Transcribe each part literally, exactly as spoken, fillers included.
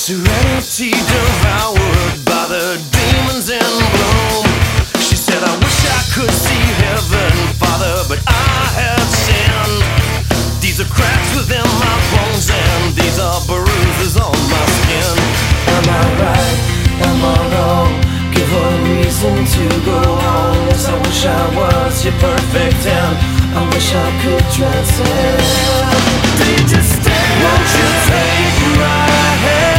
Serenity devoured by the demons in bloom. She said, I wish I could see heaven, Father, but I have sinned. These are cracks within my bones and these are bruises on my skin. Am I right? Am I wrong? Give one reason to go on. Yes, I wish I was your perfect and I wish I could transcend. Did you stay? Won't you take my hand?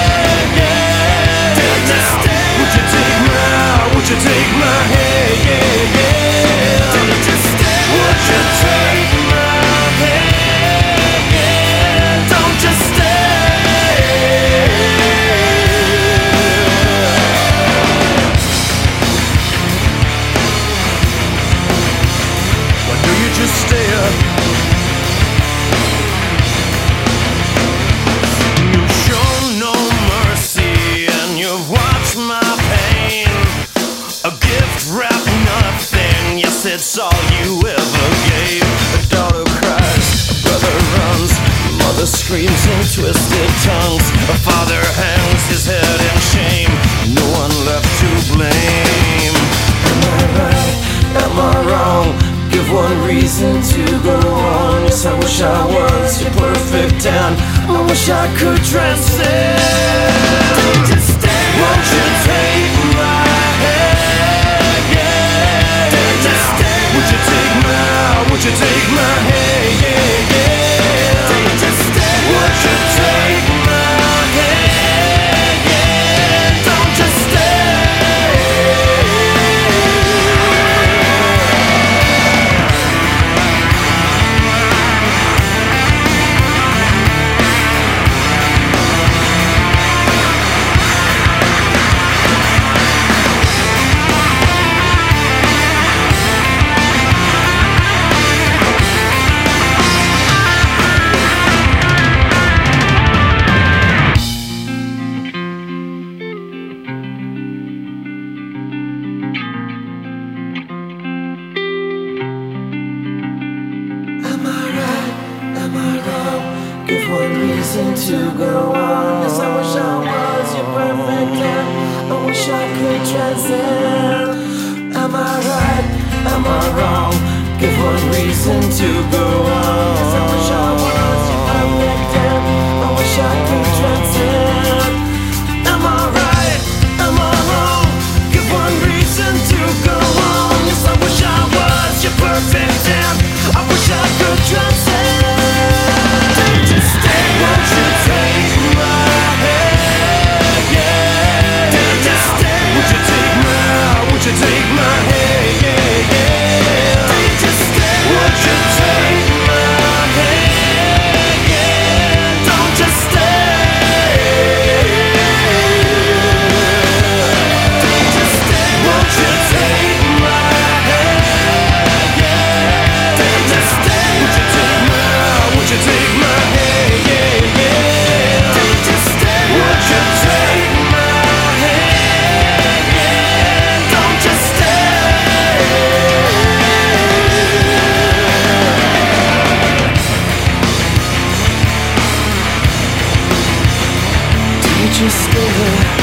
Would you take my hand, yeah, yeah? Don't you stay? Would you take my hand, yeah? Don't you stay? Why do you just stay up? You've shown no mercy and you've watched my pain. A gift wrapped nothing, yes, it's all you ever gave. A daughter cries, a brother runs, mother screams in twisted tongues. A father hangs his head in shame, no one left to blame. Am I right? Am I wrong? Give one reason to go on. Yes, I wish I was your perfect and I wish I could transcend. Won't you take my Would you take my hand, yeah, yeah? Don't you stay? Would you take my hand, yeah? Don't you Give one reason to go on. Yes, I wish I was your perfect and I wish I could transcend. Am I right? Am I wrong? Give one reason to go on. Yes, I wish I was your perfect and I wish I could transcend. Am I right? Am I wrong? Give one reason to go on. Yes, I wish I was your perfect and I wish I could transcend. Won't you take my hand, yeah? Would you take my, would you take my hand, yeah, yeah? Would you take my hand, yeah? Don't you stay? Won't you take my hand, yeah? Would you take my, would you take my hand, yeah? Just stay there.